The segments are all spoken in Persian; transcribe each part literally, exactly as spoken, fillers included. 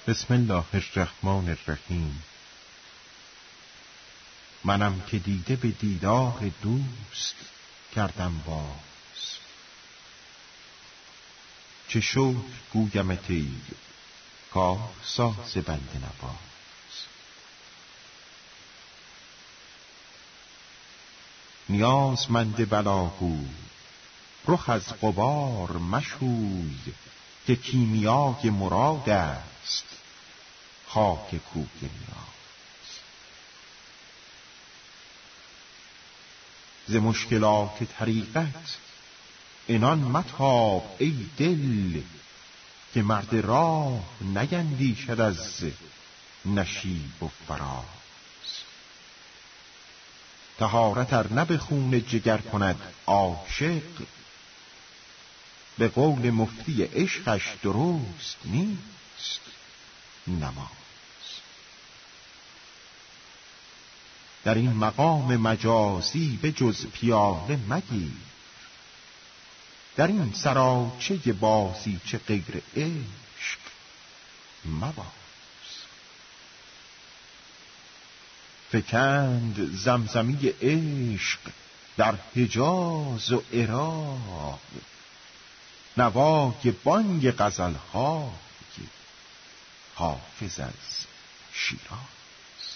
بسم الله الرحمن الرحیم. منم که دیده به دیدار دوست کردم باز، چه شکر گویمت ای کار ساز بنده نواز. نیازمند بلاگو رخ از غبار مشوی، که کیمیای مراد است خاک کوی نیاز. ز مشکلات طریقت عنان متاب ای دل، که مرد راه نیندیشد از نشیب و فراز. طهارت ار نه به خون جگر کند عاشق، به قول مفتی عشقش درست نیست نماز. در این مقام مجازی به جز پیاله مگیر، در این سراچه بازی چه غیر عشق مباز. فکند زمزمی عشق در حجاز و عراق، نوای بانگ غزل‌های حافظ از شیراز.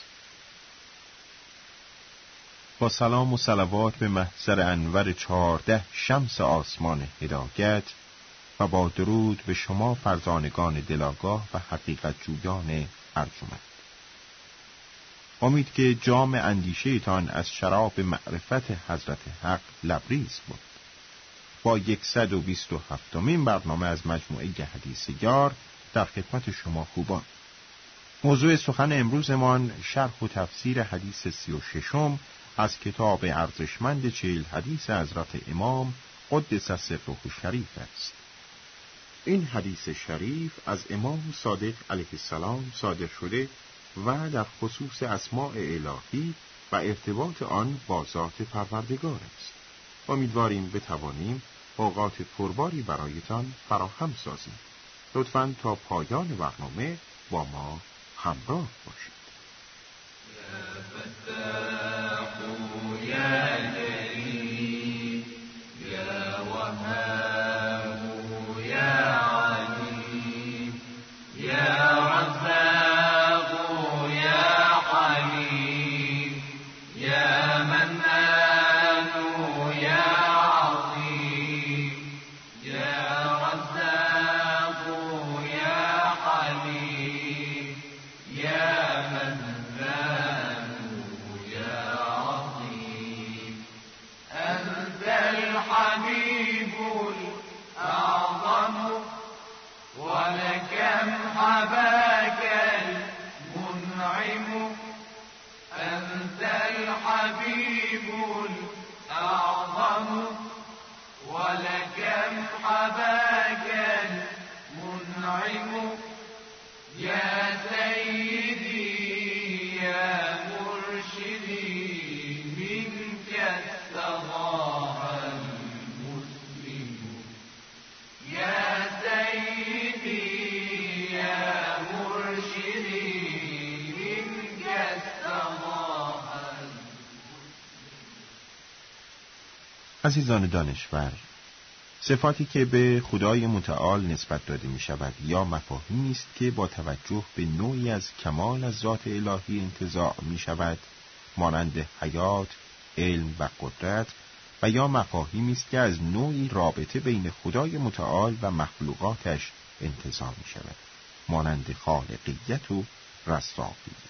با سلام و صلوات به محضر انور چهارده شمس آسمان هدایت و با درود به شما فرزانگان دلاگاه و حقیقت جویان ارجمند. امید که جام اندیشه تان از شراب معرفت حضرت حق لبریز بود. با یکصد و بیست و هفتمین برنامه از مجموعه حدیث یار در خدمت شما خوبان. موضوع سخن امروزمان شرح و تفسیر حدیث سی و ششم از کتاب ارزشمند چهل حدیث حضرت امام قدس سره شریف است. این حدیث شریف از امام صادق علیه السلام صادر شده و در خصوص اسماء الهی و ارتباط آن با ذات پروردگار است. امیدواریم بتوانیم اوقات پرباری برایتان فراهم سازیم. لطفاً تا پایان برنامه با ما همراه باشید. عزیزان دانشور، صفاتی که به خدای متعال نسبت داده می شود یا مفاهیمی است که با توجه به نوعی از کمال از ذات الهی انتزاع می شود، مانند حیات، علم و قدرت، و یا مفاهیمی است که از نوعی رابطه بین خدای متعال و مخلوقاتش انتزاع می شود، مانند خالقیت و رزاقیت.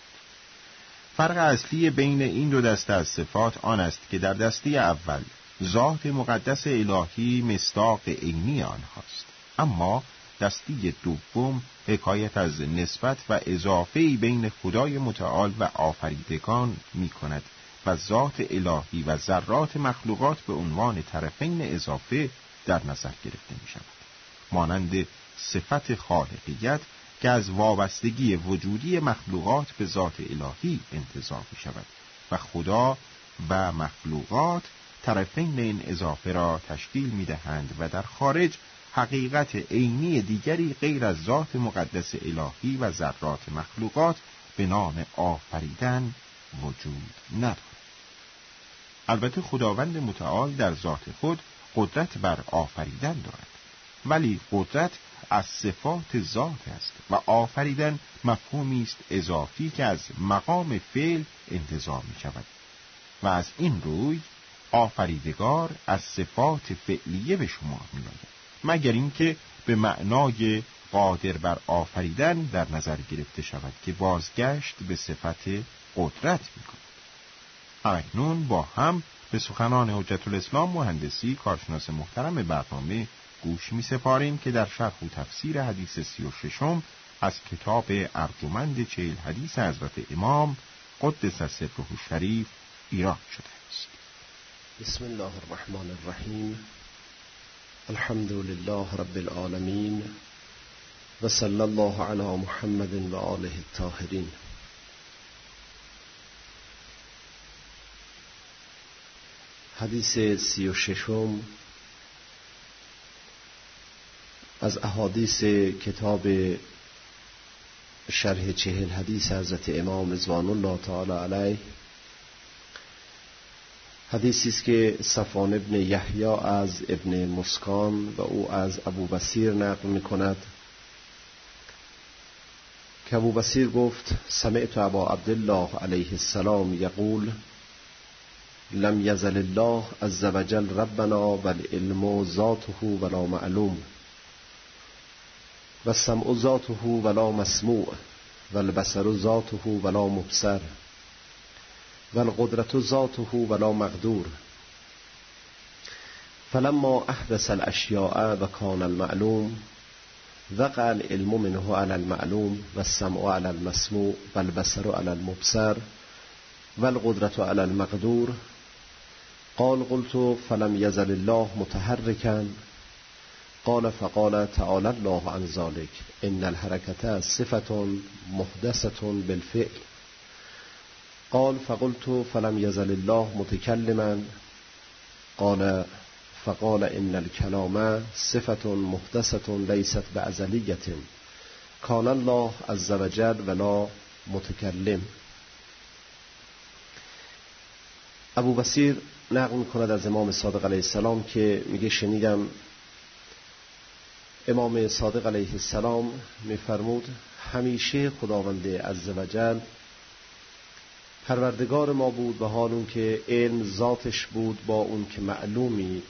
فرق اصلی بین این دو دسته از صفات آن است که در دسته اول ذات مقدس الهی مصداق عینی آنهاست، اما دسته دوم حکایت از نسبت و اضافه‌ای بین خدای متعال و آفریدگان می کند و ذات الهی و ذرات مخلوقات به عنوان طرفین اضافه در نظر گرفته می شود، مانند صفت خالقیت که از وابستگی وجودی مخلوقات به ذات الهی انتزاع می شود و خدا و مخلوقات طرفین این اضافه را تشکیل می دهند و در خارج حقیقت عینی دیگری غیر از ذات مقدس الهی و ذرات مخلوقات به نام آفریدن وجود ندارد. البته خداوند متعال در ذات خود قدرت بر آفریدن دارد، ولی قدرت از صفات ذات است و آفریدن مفهومی است اضافی که از مقام فعل انتزاع می شود و از این روی آفریدگار از صفات فعلیه به شما می آید، مگر اینکه به معنای قادر بر آفریدن در نظر گرفته شود که بازگشت به صفت قدرت می کند. اکنون با هم به سخنان حجت الاسلام مهندسی کارشناس محترم برنامه گوش می سپاریم که در شرح و تفسیر حدیث سی و ششم از کتاب ارجمند چهل حدیث حضرت امام قدس سره الشریف ایراد شده است. بسم الله الرحمن الرحیم. الحمد لله رب العالمین و صلی الله علی محمد و آله الطاهرین. حدیث سی و ششم از احادیث کتاب شرح چهل حدیث حضرت امام رضوان الله تعالی علیه. حدیثی است که صفوان ابن یحیی از ابن مسکان و او از ابو بصیر نقل می‌کند که ابو بصیر گفت سمعت ابا عبدالله علیه السلام یقول لم یزل الله عز وجل ربنا والعلم ذاته ولا معلوم والسمع ذاته ولا مسموع والبصر ذاته ولا مبصر والقدرة ذاته ولا مقدور فلما احدث الاشیاء و کان المعلوم وقع العلم منه على المعلوم والسمع على المسموع والبصر على المبصر والقدرة على المقدور قال قلت فلم يزل الله متحركا قال فقال تعالى الله عن ذلك ان الحركة صفة محدثة بالفعل قال فقلت فلم يزل الله متكلما قال فقال ان الكلام صفة محدثة ليست بأزلية كان الله عز وجل ولا متكلم. ابو بصیر نقل می‌کند از امام صادق علیه السلام که میگه شنیدم امام صادق علیه السلام می‌فرمود همیشه خداوند عزوجل پروردگار ما بود به حال اون که علم ذاتش بود با اون که معلومی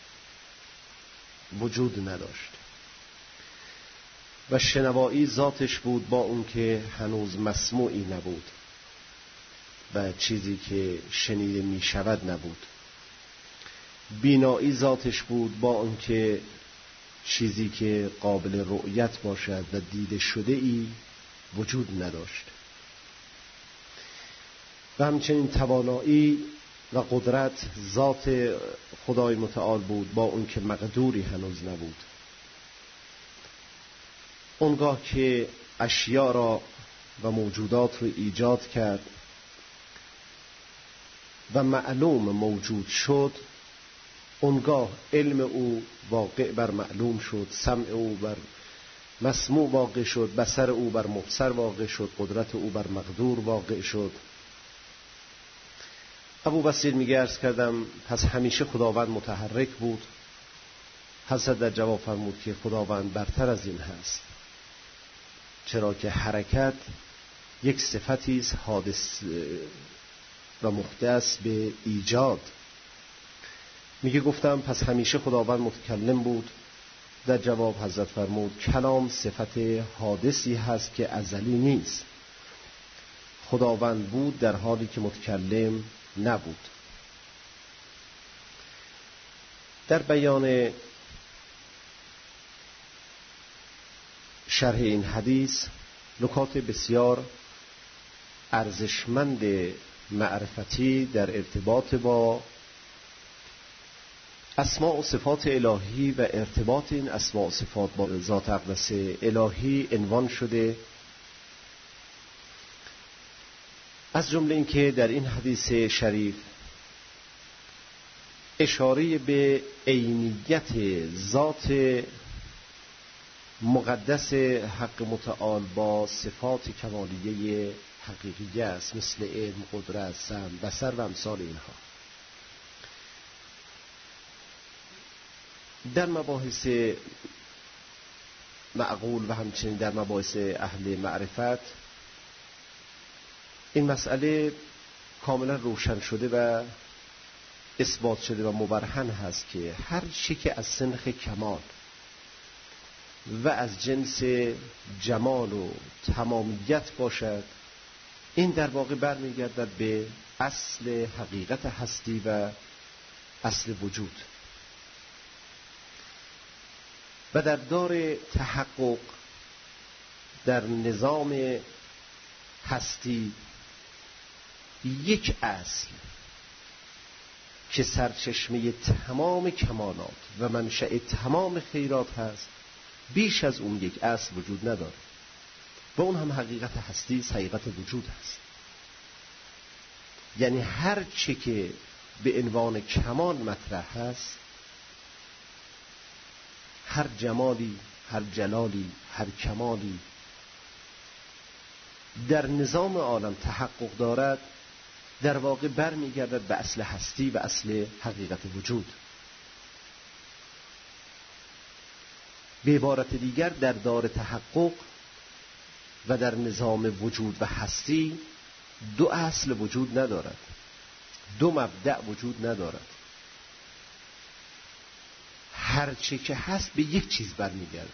وجود نداشت و شنوایی ذاتش بود با اون که هنوز مسموعی نبود و چیزی که شنیده می شود نبود. بینایی ذاتش بود با اون که چیزی که قابل رؤیت باشد و دیده شده ای وجود نداشت. و همچنین توانایی و قدرت ذات خدای متعال بود با اون که مقدوری هنوز نبود. اونگاه که اشیا را و موجودات رو ایجاد کرد و معلوم موجود شد، اونگاه علم او واقع بر معلوم شد، سمع او بر مسموع واقع شد، بصر او بر مبصر واقع شد، قدرت او بر مقدور واقع شد. ابو بصیر میگه عرض کردم پس همیشه خداوند متحرک بود. حضرت در جواب فرمود که خداوند برتر از این هست، چرا که حرکت یک صفتی است حادث و محدث به ایجاد. میگه گفتم پس همیشه خداوند متکلم بود. در جواب حضرت فرمود کلام صفت حادثی هست که ازلی نیست. خداوند بود در حالی که متکلم نبود. در بیان شرح این حدیث نکات بسیار ارزشمند معرفتی در ارتباط با اسماء و صفات الهی و ارتباط این اسماء و صفات با ذات اقدس الهی عنوان شده. از جمله این که در این حدیث شریف اشاره به عینیت ذات مقدس حق متعال با صفات کمالیه حقیقیه است، مثل علم، قدرت، سمع، بصر و امثال اینها. در مباحث معقول و همچنین در مباحث اهل معرفت این مسئله کاملا روشن شده و اثبات شده و مبرهن هست که هر چی که از سنخ کمال و از جنس جمال و تمامیت باشد، این در واقع برمیگردد به اصل حقیقت هستی و اصل وجود و در دار تحقق در نظام هستی یک اصل که سرچشمه تمام کمالات و منشأ تمام خیرات هست، بیش از اون یک اصل وجود نداره و اون هم حقیقت هستی است، حقیقت وجود هست. یعنی هر چی که به عنوان کمال مطرح هست، هر جمالی، هر جلالی، هر کمالی در نظام عالم تحقق دارد، در واقع برمیگردد به اصل هستی و اصل حقیقت وجود. به عبارت دیگر در دار تحقق و در نظام وجود و هستی دو اصل وجود ندارد، دو مبدأ وجود ندارد. هر چی که هست به یک چیز برمیگرده.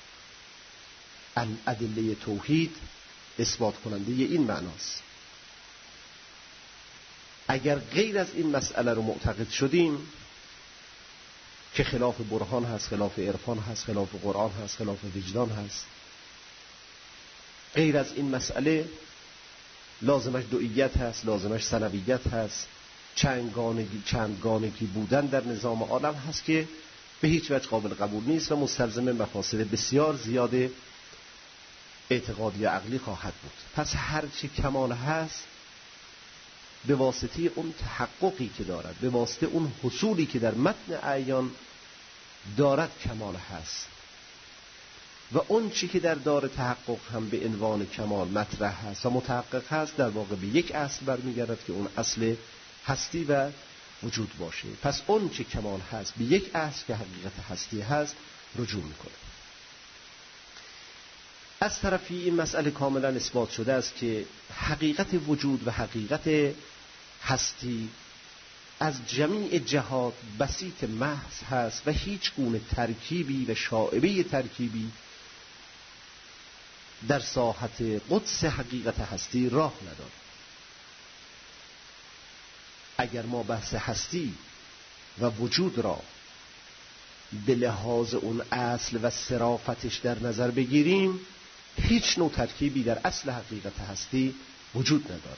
ادله توحید اثبات کننده این معناست. اگر غیر از این مسئله رو معتقد شدیم که خلاف برهان هست، خلاف عرفان هست، خلاف قرآن هست، خلاف وجدان هست، غیر از این مسئله لازمش دوئیت هست، لازمش ثنویت هست، چندگانگی چندگانگی بودن در نظام عالم هست که به هیچ وجه قابل قبول نیست و مستلزم مفاسد بسیار زیاد اعتقادی عقلی خواهد بود. پس هر چه کمال هست به واسطه اون تحققی که دارد، به واسطه اون حصولی که در متن اعیان دارد کمال هست و اون چی که در دار تحقق هم به عنوان کمال مطرح هست و متحقق هست، در واقع به یک اصل برمیگردد که اون اصل هستی و وجود باشه. پس اون چی کمال هست به یک اصل که حقیقت هستی هست رجوع میکنه. از طرفی این مسئله کاملا اثبات شده است که حقیقت وجود و حقیقت هستی از جمیع جهات بسیط محض هست و هیچ گونه ترکیبی و شائبه ترکیبی در ساحت قدس حقیقت هستی راه ندارد. اگر ما بحث هستی و وجود را به لحاظ اون اصل و صرافتش در نظر بگیریم، هیچ نوع ترکیبی در اصل حقیقت هستی وجود ندارد.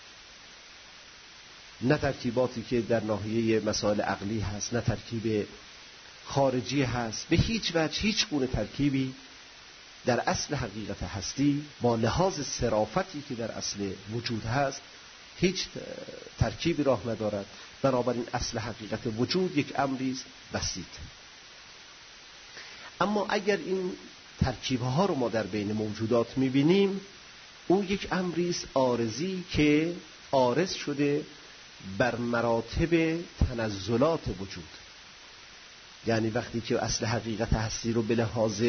نه ترکیباتی که در ناحیه مسائل عقلی هست، نه ترکیب خارجی هست، به هیچ وجه هیچ گونه ترکیبی در اصل حقیقت هستی با لحاظ صرافتی که در اصل وجود هست هیچ ترکیبی راه ندارد. بنابراین اصل حقیقت وجود یک امری است بسیط. اما اگر این ترکیب‌ها رو ما در بین موجودات می‌بینیم، اون یک امری است عارضی که عارض شده بر مراتب تنزلات وجود. یعنی وقتی که اصل حقیقت هستی رو به لحاظ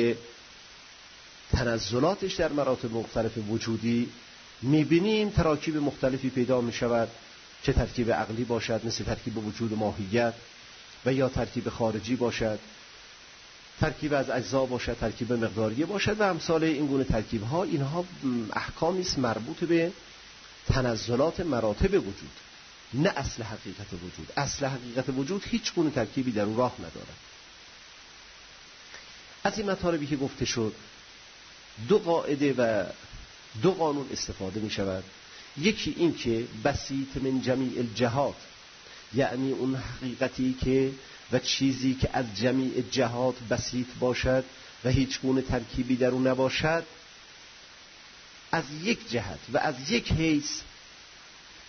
تنزلاتش در مراتب مختلف وجودی می‌بینیم، تراکیب مختلفی پیدا می‌شود، چه ترکیب عقلی باشد مثل ترکیب وجود ماهیت، و یا ترکیب خارجی باشد، ترکیب از اجزا باشد، ترکیب مقداریه باشد و امثال این گونه ترکیب ها. اینها احکامی است مربوط به تنزلات مراتب وجود، نه اصل حقیقت وجود. اصل حقیقت وجود هیچ گونه ترکیبی در اون راه ندارد. از این مطالبی که گفته شد دو قاعده و دو قانون استفاده می شود. یکی این که بسیط من جمیع الجهات، یعنی اون حقیقتی که و چیزی که از جمیع جهات بسیط باشد و هیچ گونه ترکیبی در اون نباشد، از یک جهت و از یک حیث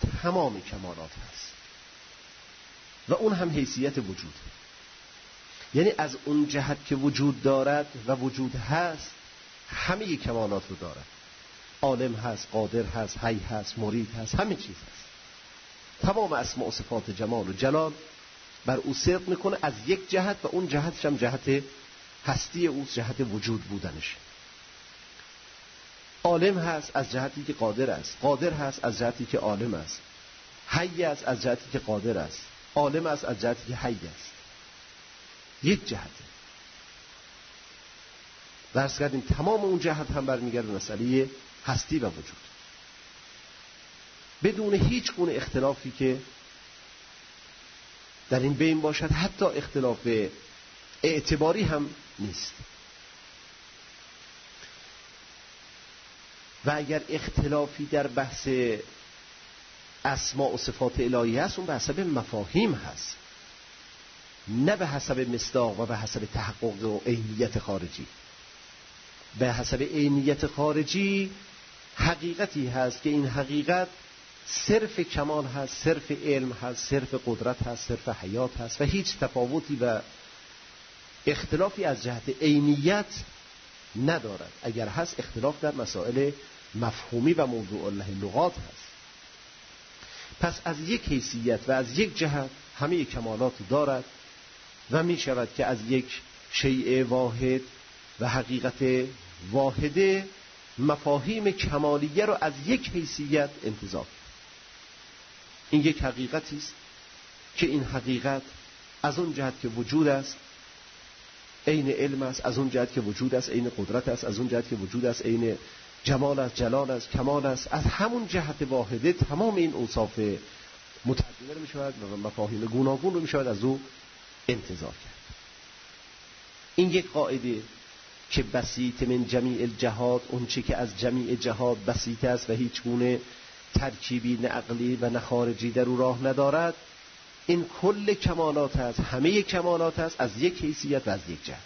تمام کمالات هست و اون هم حیثیت وجود. یعنی از اون جهت که وجود دارد و وجود هست همه کمالات رو دارد. عالم هست، قادر هست، حی هست، مرید هست، همه چیز هست. تمام اسماء و صفات جمال و جلال بر او صدق میکنه از یک جهت و اون جهتش هم جهت هستی اوست، جهت وجود بودنش. عالم هست از جهتی که قادر است، قادر هست از جهتی که عالم است، حی است از جهتی که قادر است، عالم است از جهتی که حی است. یک جهته. درس کردیم تمام اون جهت هم برمیگرده به مسئله هستی و وجود، بدون هیچ گونه اختلافی که در این بین باشد، حتی اختلاف اعتباری هم نیست. و اگر اختلافی در بحث اسماء و صفات الهی هست، اون به حسب مفاهیم هست، نه به حسب مصداق و به حسب تحقق و عینیت خارجی. به حسب عینیت خارجی حقیقتی هست که این حقیقت صرف کمال هست، صرف علم هست، صرف قدرت هست، صرف حیات هست و هیچ تفاوتی و اختلافی از جهت عینیت ندارد. اگر هست اختلاف در مسائل مفهومی و موضوع الله لغات هست. پس از یک حیثیت و از یک جهت همه کمالات دارد و می شود که از یک شیء واحد و حقیقت واحده مفاهیم کمالیه رو از یک حیثیت انتزاع. این یک حقیقتی است که این حقیقت از اون جهت که وجود است عین علم است، از اون جهت که وجود است عین قدرت است، از اون جهت که وجود است عین جمال است، جلال است، کمال است. از همون جهت واحده تمام این اوصاف متعدده رو می شود و مفاهیم گوناگون رو می شود از او انتزاع کرد. این یک قاعده که بسیط من جمیع الجهات، اون چی که از جمیع جهات بسیط است و هیچ گونه ترکیبی نه عقلی و نه خارجی در او راه ندارد، این کل کمالات است، همه کمالات است از یک حیثیت و از یک جهت.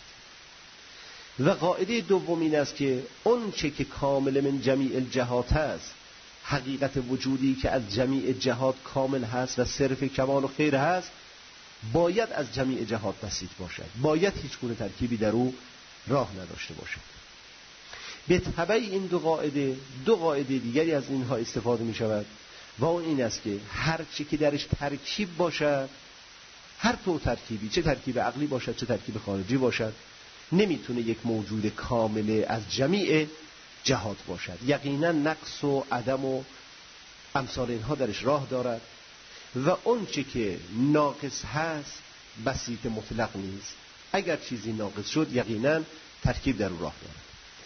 و قاعده دوم این است که اون چی که کامل من جمیع الجهات است، حقیقت وجودی که از جمیع جهات کامل هست و صرف کمال و خیر هست، باید از جمیع جهات بسیط باشد، باید هیچ گونه ترکیبی در او راه نداشته باشد. به تبع این دو قاعده دو قاعده دیگری از اینها استفاده می شود و اون این است که هر چی که درش ترکیب باشد، هر تو ترکیبی، چه ترکیب عقلی باشد چه ترکیب خارجی باشد، نمیتونه یک موجود کامل از جمیع جهات باشد. یقینا نقص و عدم و امثال اینها درش راه دارد و اون چی که ناقص هست بسیط مطلق نیست. اگر چیزی ناقص شد یقینا ترکیب در او راه دارد.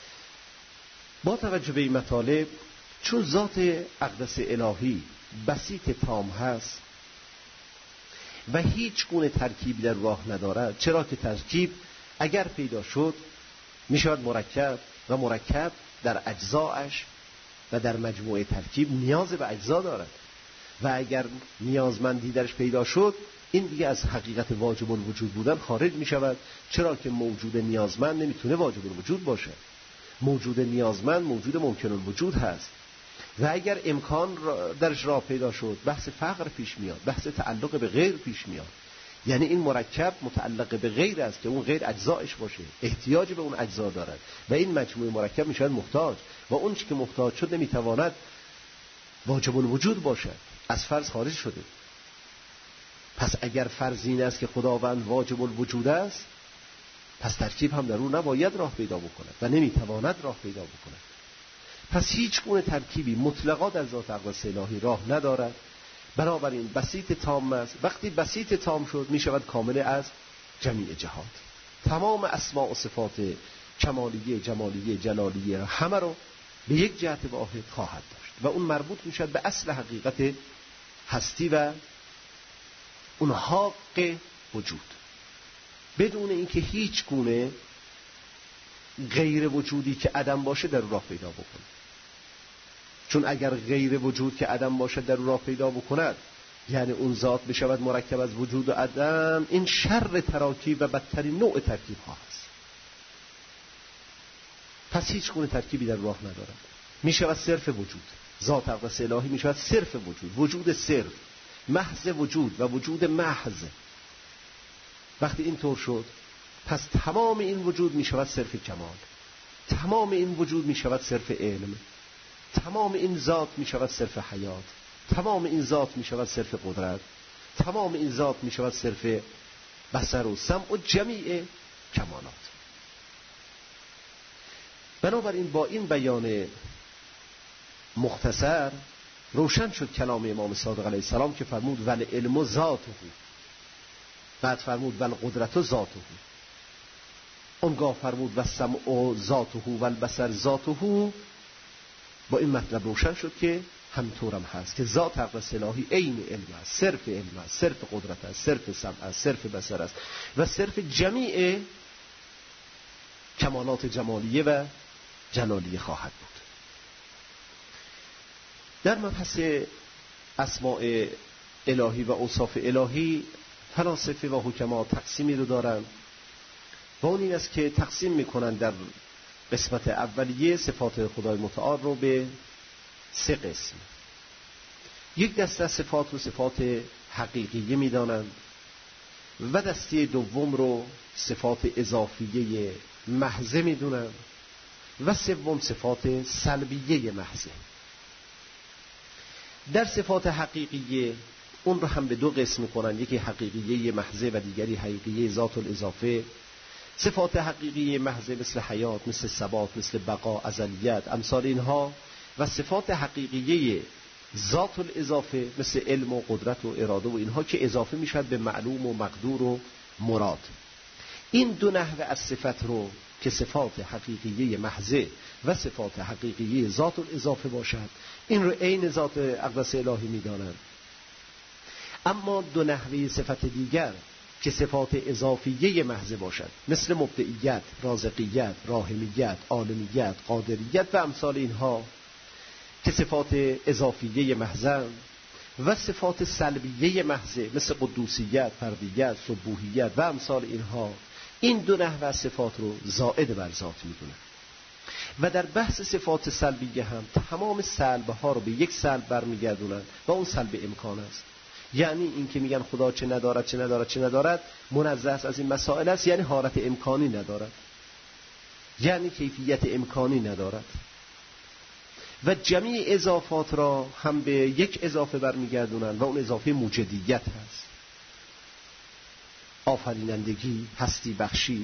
با توجه به این مطالب، چون ذات اقدس الهی بسیط تام هست و هیچ گونه ترکیب در راه ندارد، چرا که ترکیب اگر پیدا شد می شود مرکب و مرکب در اجزایش و در مجموعه ترکیب نیاز به اجزا دارد و اگر نیازمندی درش پیدا شد این دیگه از حقیقت واجب الوجود بودن خارج می شود، چرا که موجود نیازمند نمیتونه واجب الوجود باشه. موجود نیازمند موجود ممکن الوجود هست و اگر امکان درش راه پیدا شد بحث فقر پیش میاد، بحث تعلق به غیر پیش میاد. یعنی این مرکب متعلق به غیر است که اون غیر اجزایش باشه، احتیاج به اون اجزا دارد و این مجموعه مرکب می شود محتاج و اون چی که محتاج شد نمیتواند واجب الوجود باشد، از فرض خارج شده. پس اگر فرض این است که خداوند واجب الوجود است، پس ترکیب هم در او نباید راه پیدا بکند و نمیتواند راه پیدا بکند. پس هیچ گونه ترکیبی مطلقا در ذات اقدس الهی راه ندارد. بنابراین بسیط تام است. وقتی بسیط تام شد می شود کامل از جمیع جهات. تمام اسماء و صفات کمالیه، جمالیه، جلالیه همه رو به یک جهت واحد خواهد داشت و اون مربوط می شود به اصل حقیقت هستی و اون حق وجود، بدون اینکه هیچ گونه غیر وجودی که عدم باشه در راه پیدا بکنه. چون اگر غیر وجود که عدم باشه در راه پیدا بکند، یعنی اون ذات بشود مرکب از وجود و عدم، این شر تراکیب و بدترین نوع ترکیب ها هست. پس هیچ گونه ترکیبی در راه ندارد. می شود صرف وجود. ذات اقدس الهی می شود صرف وجود، وجود صرف، محض وجود و وجود محض. وقتی این طور شد پس تمام این وجود می شود صرف کمال، تمام این وجود می شود صرف علم، تمام این ذات می شود صرف حیات، تمام این ذات می شود صرف قدرت، تمام این ذات می شود صرف بصر و سمع و جمیع کمالات. بنابراین با این بیان مختصر روشن شد کلام امام صادق علیه السلام که فرمود ول علم ذاته، بعد فرمود ول قدرت ذاته، اونگاه فرمود و سمع ذاته و البصر ذاته. با این مطلب روشن شد که همطورم هست که ذات اقدس الهی عین علم است، صرف علم است، صرف قدرت است، صرف سمع است، صرف بصر است و صرف جمیع کمالات جمالیه و جلالیه خواهد بود. در مبحث اسماء الهی و اوصاف الهی فلاسفه و حکما تقسیمی رو دارن و اون این است که تقسیم میکنن در قسمت اولیه صفات خدای متعال رو به سه قسم. یک دسته صفات رو صفات حقیقیه میدانند و دسته دوم رو صفات اضافیه محضه میدونند و سوم صفات سلبیه محضه. در صفات حقیقیه اون رو هم به دو قسم میکنن، یکی حقیقیه محضه و دیگری حقیقیه ذات الاضافه. صفات حقیقی محض مثل حیات، مثل ثبات، مثل بقا، ازلیت، امثال اینها، و صفات حقیقیه ذات الاضافه مثل علم و قدرت و اراده و اینها که اضافه میشد به معلوم و مقدور و مراد. این دو نحوه از صفت رو که صفات حقیقیه محضه و صفات حقیقیه ذات الاضافه باشد، این رو عین ذات اقدس الهی میدانند. اما دو نحوه صفت دیگر که صفات اضافیه محضه باشد مثل مبدعیت، رازقیت، راحمیت، عالمیت، قادریت و امثال اینها که صفات اضافیه محضه و صفات سلبیه محضه مثل قدوسیت، فردیت، سبوحیت و امثال اینها، این دو نحوه صفات رو زائد بر ذات میدونن. و در بحث صفات سلبیه هم تمام سلب ها رو به یک سلب برمیگردونن و اون سلب امکان است. یعنی این که میگن خدا چه ندارد چه ندارد چه ندارد منزه است از این مسائل است، یعنی حالت امکانی ندارد، یعنی کیفیت امکانی ندارد. و جمیع اضافات را هم به یک اضافه برمیگردونن و اون اضافه موجدیت هست، آفرینندگی، هستی بخشی.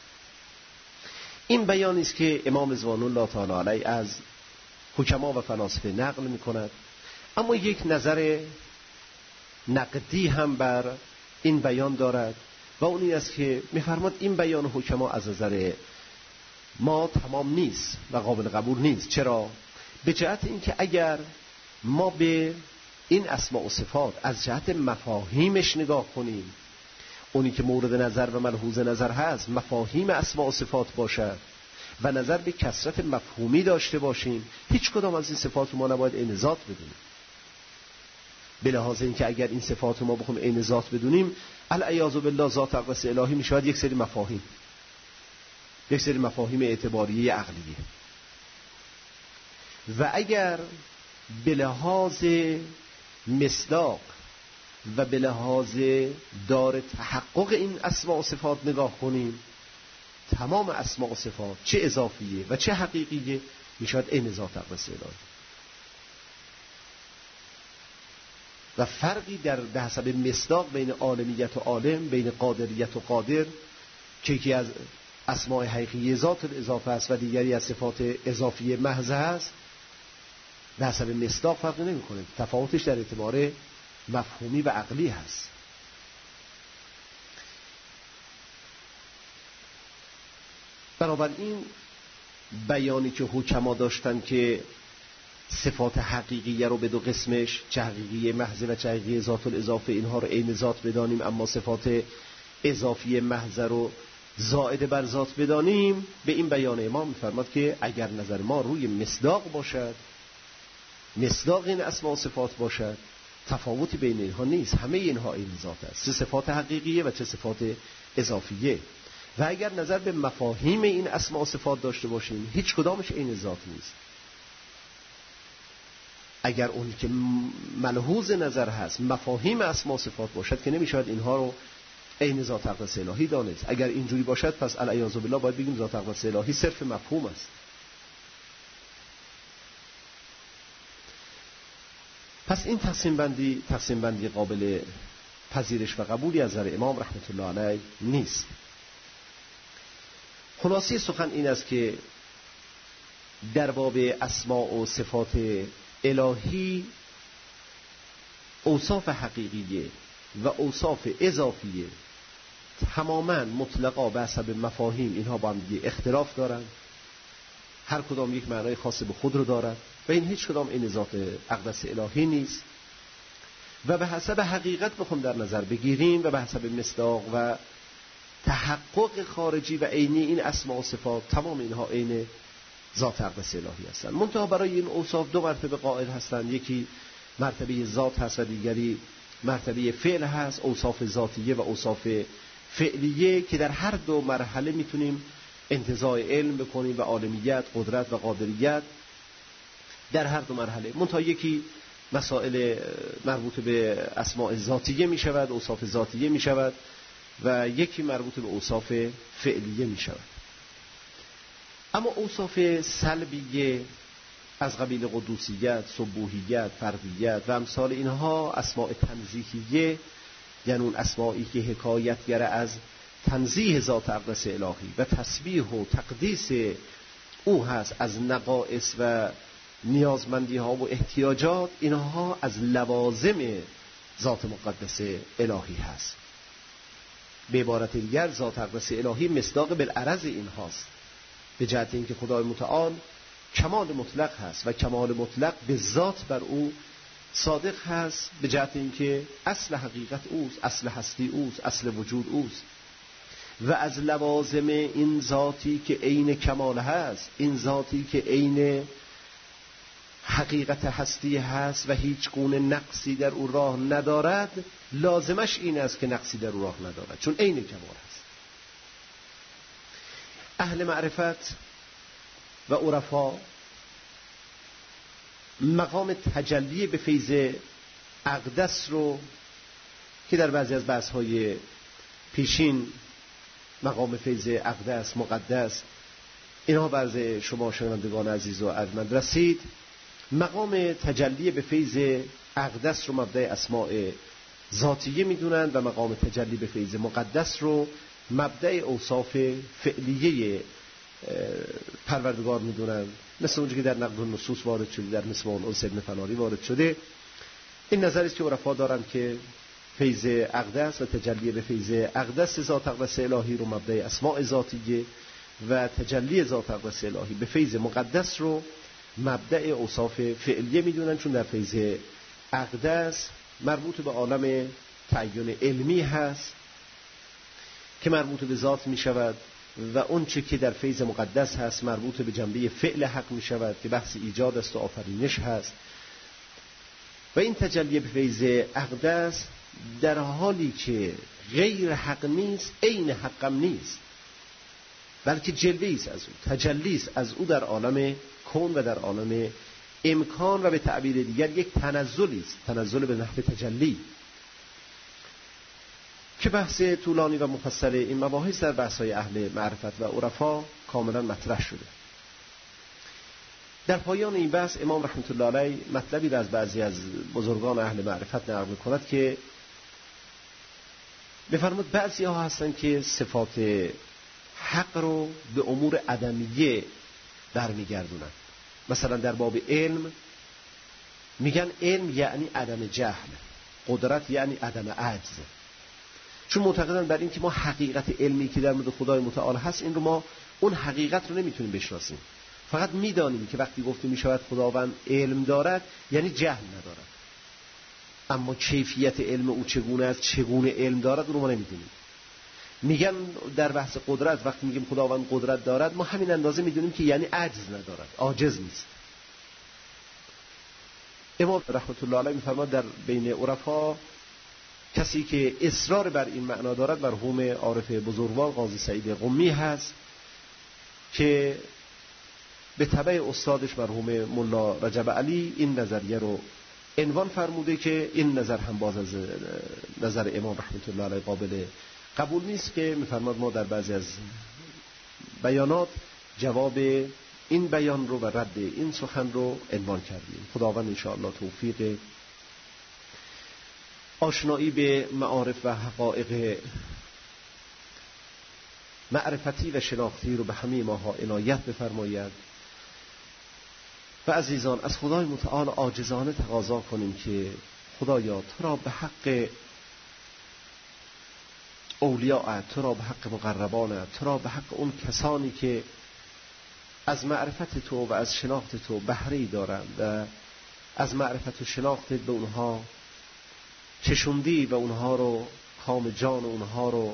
این بیانی است که امام رضوان الله تعالی علیه از حکما و فلاسفه نقل میکند. اما یک نظر نقدی هم بر این بیان دارد و اون این است که می‌فرماد این بیان حکما از نظر ما تمام نیست و قابل قبول نیست. چرا؟ به جهت اینکه اگر ما به این اسماء و صفات از جهت مفاهیمش نگاه کنیم، اونی که مورد نظر و ملحوظ نظر هست مفاهیم اسماء و صفات باشد و نظر به کثرت مفهومی داشته باشیم، هیچ کدام از این صفات رو ما نباید عین ذات بدونیم. به لحاظ اینکه اگر این صفات رو ما بخوایم عین ذات بدونیم، العیاذ بالله ذات اقدس الهی میشود یک سری مفاهیم، یک سری مفاهیم اعتباریه عقلیه. و اگر به لحاظ مصداق و به لحاظ دار تحقق این اسماء و صفات نگاه کنیم، تمام اسماء و صفات چه اضافیه و چه حقیقیه میشود عین ذات اقدس الهی. و فرقی در به حسب مصداق بین عالمیت و عالم، بین قادریت و قادر، که یکی از اسماء حقیقی ذات الاضافه است و دیگری از صفات اضافی محض است، به حسب مصداق فرق نمی‌کنه. تفاوتش در اعتبار مفهومی و عقلی هست. بنابراین بیانی که حکما داشتن که صفات حقیقیه رو به دو قسمش، چه حقیقی محض و چه حقیقی ذات الاضافه، اینها رو عین ذات بدانیم، اما صفات اضافی محض رو زائد بر ذات بدانیم، به این بیان امام می‌فرماد که اگر نظر ما روی مصداق باشد، مصداق این اسماء و صفات باشد، تفاوتی بین اینها نیست، همه اینها عین ذات است، چه صفات حقیقیه و چه صفات اضافیه. و اگر نظر به مفاهیم این اسماء و صفات داشته باشیم، هیچ کدامش عین ذات نیست. اگر اون که ملحوظ نظر هست مفاهیم اسماء و صفات باشد که نمیشود اینها رو عین ذات اقدس الهی دانست. اگر اینجوری باشد پس العیاذ بالله باید بگیم ذات اقدس الهی صرف مفهوم است. پس این تقسیم بندی تقسیم بندی قابل پذیرش و قبولی از نظر امام رحمت الله علیه نیست. خلاصه سخن این است که در باب اسماء و صفات الهی اوصاف حقیقیه و اوصاف اضافیه تماما مطلقا به حسب مفاهیم اینها با هم دیگه اختلاف دارن، هر کدام یک معنای خاص به خود رو دارد و این هیچ کدام این ذات اقدس الهی نیست و به حسب حقیقت بخوام در نظر بگیریم و به حسب مصداق و تحقق خارجی و عینی این اسماء و صفات تمام اینها عین ذات اقدس الهی هستند. منتها برای این اوصاف دو مرتبه قائل هستند، یکی مرتبه ذات هست و دیگری مرتبه فعل هست، اوصاف ذاتیه و اوصاف فعلیه که در هر دو مرحله میتونیم انتزاع علم بکنیم و عالمیت، قدرت و قادریت در هر دو مرحله. منتها یکی مسائل مربوط به اسماء ذاتیه می شود، اوصاف ذاتیه می شود و یکی مربوط به اوصاف فعلیه می شود. اما اوصاف سلبیه از قبیل قدوسیت، سبوحیت، فردیت و امثال اینها اسماء تنزیهیه، یعنی اون اسمائی که حکایتگر از تنزیه ذات اقدس الهی و تسبیح و تقدیس او هست از نقائص و نیازمندی ها و احتیاجات، اینها از لوازم ذات مقدس الهی هست. به عبارت دیگر ذات اقدس الهی مصداق بالعرض این هاست، به جهت اینکه خدای متعال کمال مطلق هست و کمال مطلق به ذات بر او صادق هست، به جهت اینکه اصل حقیقت اوست، اصل هستی اوست، اصل وجود اوست و از لوازم این ذاتی که عین کمال هست، این ذاتی که عین حقیقت هستی هست و هیچ گونه نقصی در او راه ندارد، لازمش این است که نقصی در او راه ندارد، چون عین کمال هست. اهل معرفت و عرفا مقام تجلی به فیض اقدس رو که در بعضی از بحث‌های پیشین مقام فیض اقدس، مقدس، اینها برز شما شنوندگان عزیز و ارجمند رسید، مقام تجلی به فیض اقدس رو مبدأ اسماء ذاتیه میدونن و مقام تجلی به فیض مقدس رو مبدأ اوصاف فعلیه پروردگار میدونن، مثل اونجا که در نقد النصوص وارد شده، در مصباح الانس ابن فناری وارد شده. این نظری است که عرفا دارن که فیض اقدس و تجلی به فیض اقدس ذات اقدس الهی رو مبدأ اسماء ذاتیه و تجلی ذات اقدس الهی به فیض مقدس رو مبدأ اوصاف فعلیه میدونن، چون در فیض اقدس مربوط به عالم تعین علمی هست که مربوط به ذات می شود و اون چه که در فیض مقدس هست مربوط به جنبه فعل حق می شود که بحث ایجاد است و آفرینش هست. و این تجلی به فیض اقدس در حالی که غیر حق نیست، عین حقم نیست، بلکه جلوه‌ای است از او، تجلی است از او در عالم کون و در عالم امکان و به تعبیر دیگر یک تنزلی است، تنزل به نحو تجلی که بحث طولانی و مفصل این مباحث در بحث‌های اهل معرفت و عرفا کاملا مطرح شده. در پایان این بحث امام رحمت الله علیه مطلبی را از بعضی از بزرگان اهل معرفت نقل می‌کند که بفرمود بعضی ها هستن که صفات حق رو به امور عدمیه برمیگردونن. مثلا در باب علم میگن علم یعنی عدم جهل، قدرت یعنی عدم عجز، چون معتقدن بر این که ما حقیقت علمی که در مورد خدای متعال هست این رو ما اون حقیقت رو نمیتونیم بشناسیم، فقط میدانیم که وقتی گفته میشود خداوند علم دارد یعنی جهل ندارد، اما کیفیت علم او چگونه است، چگونه علم دارد رو ما نمیدونیم. میگن در بحث قدرت وقتی میگیم خداوند قدرت دارد ما همین اندازه میدونیم که یعنی عجز ندارد، عاجز نیست. امام رحمت الله علیه میفرماد در بین عرفا کسی که اصرار بر این معنا دارد مرحوم عارف بزرگوار قاضی سعید قمی هست که به تبع استادش مرحوم ملا رجب علی این نظریه رو عنوان فرموده که این نظر هم باز از نظر امام رحمت الله علیه قابل قبول نیست که میفرماد ما در بعضی از بیانات جواب این بیان رو و رد این سخن رو عنوان کردیم. خداوند انشاءالله توفیق آشنایی به معارف و حقایق معرفتی و شناختی رو به همه ماها عنایت بفرماید. و عزیزان، از خدای متعال عاجزانه تقاضا کنیم که خدایا تو را به حق اولیاءت، تو را به حق مقربانت، تو را به حق اون کسانی که از معرفت تو و از شناخت تو بهره‌ای دارند و از معرفت و شناخت به اونها چشوندی و اونها رو کام جان اونها رو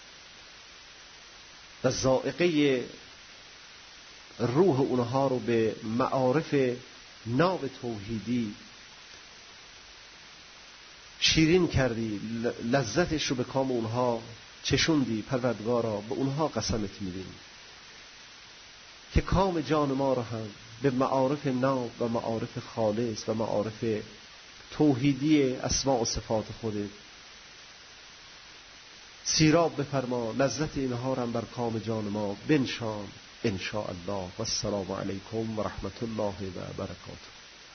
و ذائقه روح اونها رو به معارف ناب توحیدی شیرین کردی، لذتش رو به کام اونها چشوندی. پروردگارا به اونها قسمت میدیم که کام جان ما رو هم به معارف ناب و معارف خالص و معارف توحیدی اسماء و صفات خودت سیراب بفرما، لذت اینها رو هم بر کام جان ما بنشان ان شاء الله. و السلام علیکم و رحمت الله و برکاته.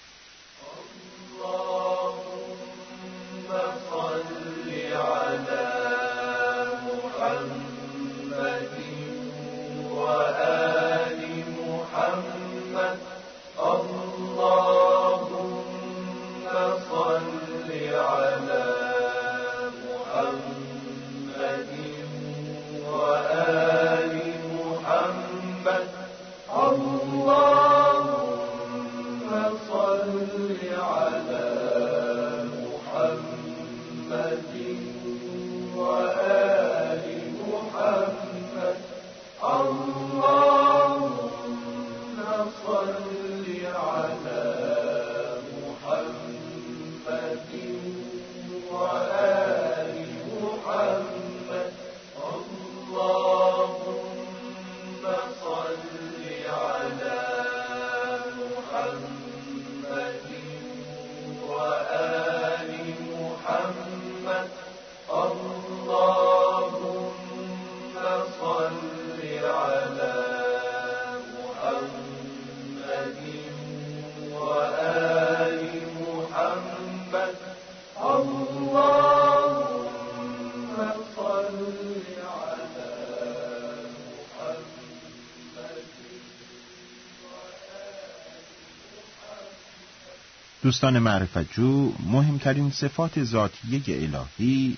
دوستان معرفت جو، مهمترین صفات ذاتیه الهی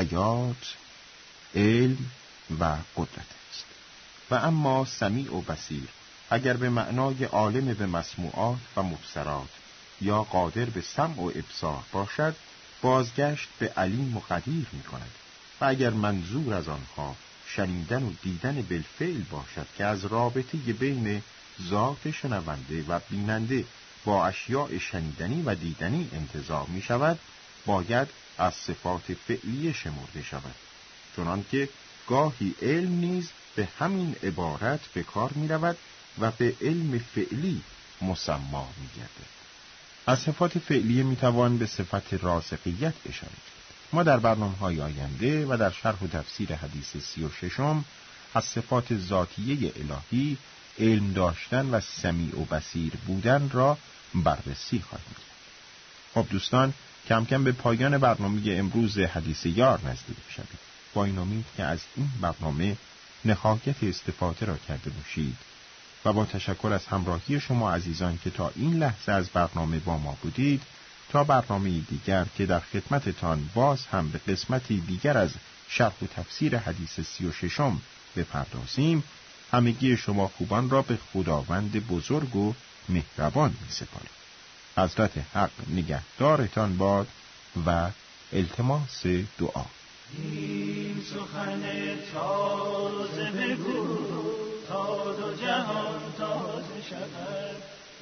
حیات، علم و قدرت است. و اما سمیع و بصیر اگر به معنای عالم به مسموعات و مبصرات یا قادر به سمع و ابصار باشد، بازگشت به علیم و قدیر می کند. و اگر منظور از آنها شنیدن و دیدن بالفعل باشد که از رابطه بین ذات شنونده و بیننده با اشیاء شنیدنی و دیدنی انتزاع می شود، باید از صفات فعلی شمرده شود، چنانکه گاهی علم نیز به همین عبارت به کار می رود و به علم فعلی مسما می گردد. از صفات فعلی می توان به صفت راسخیت اشاره کرد. ما در برنامه‌های آینده و در شرح و تفسیر حدیث سی و ششم از صفات ذاتیه الهی علم داشتن و سمیع و بصیر بودن را بررسی خواهیم کرد. خب دوستان، کم کم به پایان برنامه امروز حدیث یار نزدیک شدیم. با این امید که از این برنامه نخواهیت استفاده را کرده باشید و با تشکر از همراهی شما عزیزان که تا این لحظه از برنامه با ما بودید، تا برنامه دیگر که در خدمتتان باز هم به قسمتی دیگر از شرح و تفسیر حدیث سی و ششم بپردازیم، همگی شما خوبان را به خداوند بزرگ و مهربان می سپاریم. حضرت حق نگهدارتان باد و التماس دعا. این سخن تازه بگو تا دو جهان تازه شود،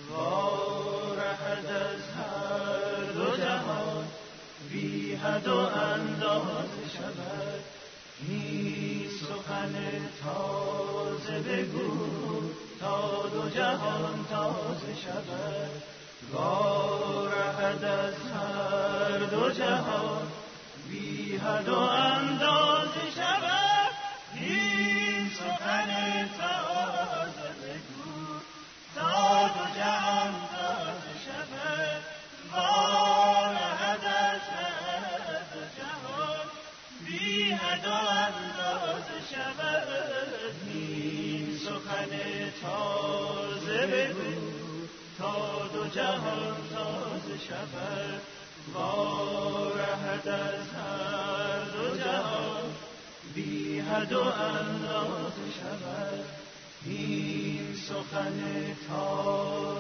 وارهد از هر دو جهان بی حد و اندازه شود. این سخن تازه بگو تا دو جهان تازه شود، وارهد از هر دو جهان بی حد و اندازه شود. دو جهان تازه شود، وارهد از هر دو جهان بی حد و اندازه شود. این سخن تازه